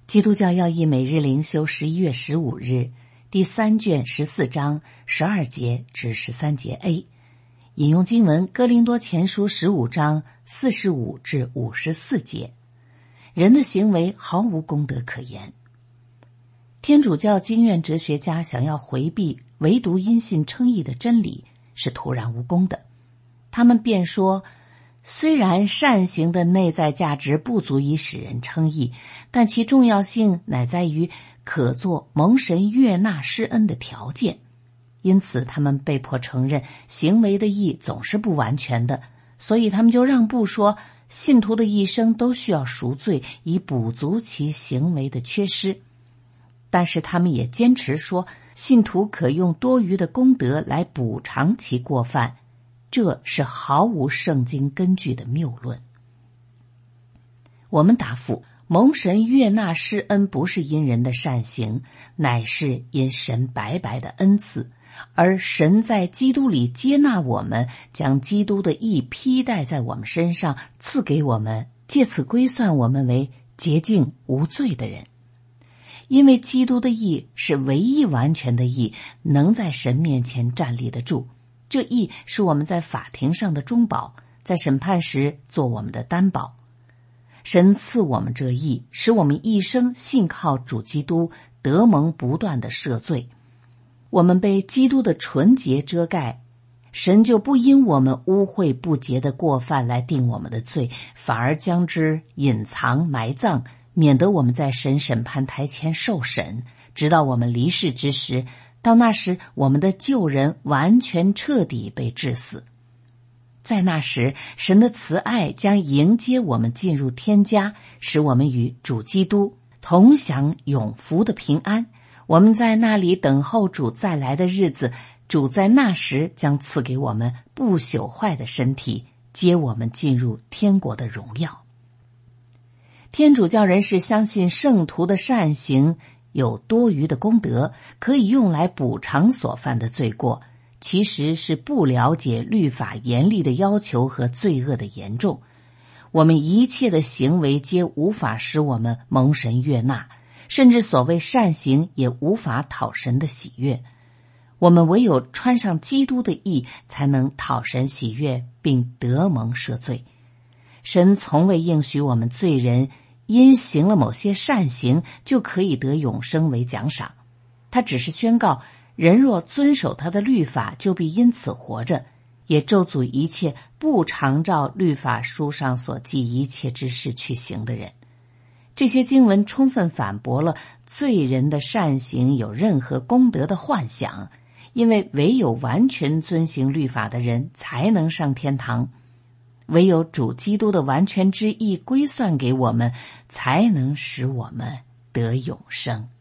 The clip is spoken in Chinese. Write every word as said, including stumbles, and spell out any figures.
基督教要义每日灵修十一月十五日，第三卷十四章十二节至十三节 A， 引用经文哥林多前书十五章四十五至五十四节。人的行为毫无功德可言。天主教经院哲学家想要回避唯独因信称义的真理是徒然无功的。他们便说，虽然善行的内在价值不足以使人称义，但其重要性乃在于可作蒙神悦纳施恩的条件。因此他们被迫承认行为的义总是不完全的，所以他们就让步说，信徒的一生都需要赎罪，以补足其行为的缺失。但是他们也坚持说，信徒可用多余的功德来补偿其过犯，这是毫无圣经根据的谬论。我们答复，蒙神悦纳施恩不是因人的善行，乃是因神白白的恩赐，而神在基督里接纳我们，将基督的义披戴在我们身上，赐给我们，借此归算我们为洁净无罪的人。因为基督的义是唯一完全的义，能在神面前站立得住。这义是我们在法庭上的中保，在审判时做我们的担保。神赐我们这义，使我们一生信靠主基督，得蒙不断的赦罪。我们被基督的纯洁遮盖，神就不因我们污秽不洁的过犯来定我们的罪，反而将之隐藏埋葬，免得我们在神审判台前受审，直到我们离世之时，到那时我们的旧人完全彻底被治死。在那时，神的慈爱将迎接我们进入天家，使我们与主基督同享永福的平安。我们在那里等候主再来的日子，主在那时将赐给我们不朽坏的身体，接我们进入天国的荣耀。天主教人士相信圣徒的善行有多余的功德，可以用来补偿所犯的罪过，其实是不了解律法严厉的要求和罪恶的严重。我们一切的行为皆无法使我们蒙神悦纳，甚至所谓善行也无法讨神的喜悦。我们唯有穿上基督的义，才能讨神喜悦，并得蒙赦罪。神从未应许我们罪人因行了某些善行就可以得永生为奖赏，他只是宣告，人若遵守他的律法，就必因此活着，也咒诅一切不常照律法书上所记一切之事去行的人。这些经文充分反驳了罪人的善行有任何功德的幻想，因为唯有完全遵行律法的人才能上天堂，唯有主基督的完全之义归算给我们，才能使我们得永生。